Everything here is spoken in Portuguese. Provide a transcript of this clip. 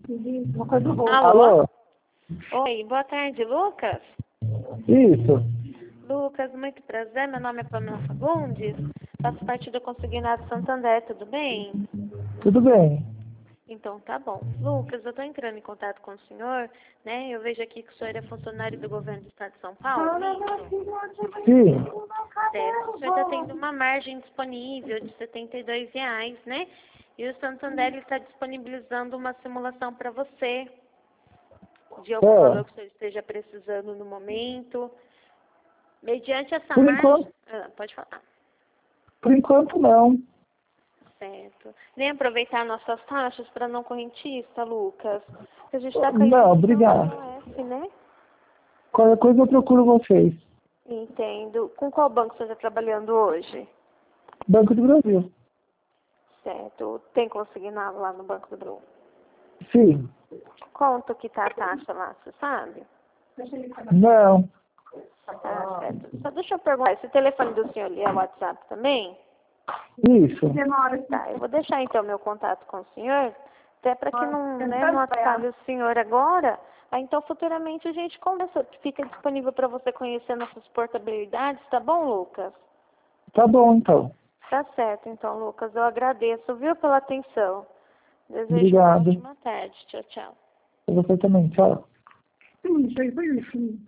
Alô? Oi, boa tarde, Lucas. Isso. Lucas, muito prazer. Meu nome é Pamela Fagundes. Faço parte do Consignado Santander, tudo bem? Tudo bem? Então tá bom. Lucas, eu estou entrando em contato com o senhor, né? Eu vejo aqui que o senhor é funcionário do governo do estado de São Paulo, isso? Sim. Certo. O senhor está tendo uma margem disponível de R$ 72, né? E o Santander está disponibilizando uma simulação para você de algum valor que o senhor esteja precisando no momento. Mediante essa Por margem... enquanto, pode falar. por enquanto não. Certo. Nem aproveitar nossas taxas para não correntista, Lucas. A gente está com a Não, isenção obrigado. do IOF, né? Qualquer coisa eu procuro vocês. Entendo. Com qual banco você está trabalhando hoje? Banco do Brasil. Certo. Tem consignado lá no Banco do Brasil? Sim. Quanto que tá a taxa lá, você sabe? Não. Ah, certo. Só deixa eu perguntar, esse telefone do senhor ali é o WhatsApp também? Isso. Tá, eu vou deixar então meu contato com o senhor, até para que não, né, não atrapalhe o senhor agora. Aí, então, futuramente a gente conversa, fica disponível para você conhecer nossas portabilidades, tá bom, Lucas? Tá bom, então. Tá certo, então, Lucas. Eu agradeço, viu, pela atenção. Desejo uma Obrigado. ótima tarde. Tchau, tchau. Pra você também. Tchau.